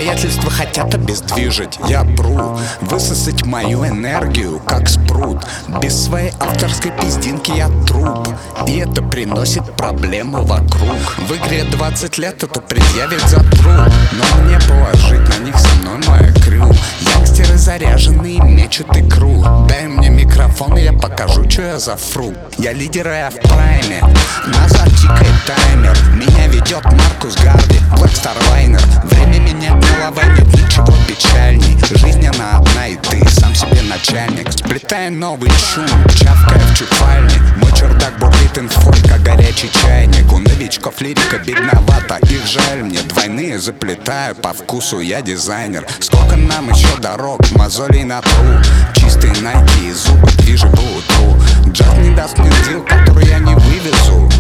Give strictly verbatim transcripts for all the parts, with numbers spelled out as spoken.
Обстоятельства хотят обездвижить. Я пру, высосать мою энергию, как спрут. Без своей авторской пиздинки я труп, и это приносит проблемы вокруг. В игре двадцать лет это предъявит за труд, но мне положить на них со мной мое крю. Янгстеры заряженные мечут икру. Дай мне микрофон, и я покажу, что я за фрукт. Я лидер, и я в прайме. Назад тикает таймер. Меня ведет Маркус Гарви, Black Star Liner. Время менять на лаве, нет ничего печальней. Жизнь она одна, и ты сам себе начальник. Сплетая новый чум, чавкая в чупальне. Мой чердак бурлит инфой, как горячий чайник. У новичков лирика бедновата, их жаль мне. Двойные заплетаю, по вкусу я дизайнер. Сколько нам еще дорог, мозолей на тру. Чистые найки и зубы движи по утру. Джаз не даст мне дел, который я не вывезу.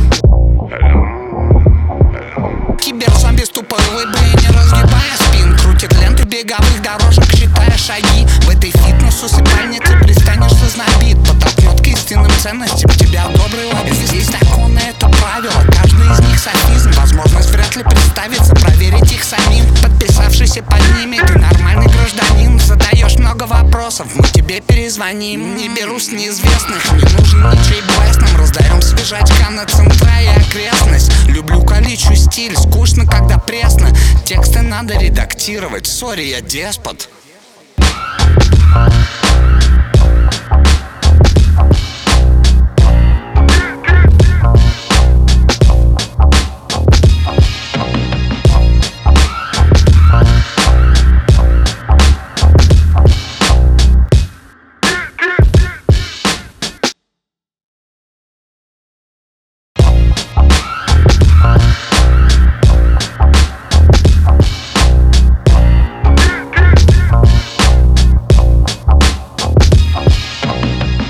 Киберзомби с тупой улыбкой, не разгибая спин. Крутит ленты беговых дорожек, считая шаги. В этой фитнес-усыпальне ты пристанешь зазнобит. Подтолкнет к истинным ценностям тебя добрый лоббист. Здесь законы, это правило, каждый из них софизм. Возможность вряд ли представится, проверить их самим. Подписавшийся под ними, ты нормальный гражданин. Задаешь много вопросов, мы тебе перезвоним. Не беру с неизвестных, не нужен ничей блэсным. Раздаем свежачка на центра и окрестность. Люблю количу стиль, скучно, когда пресно. Тексты надо редактировать, сори, я деспот.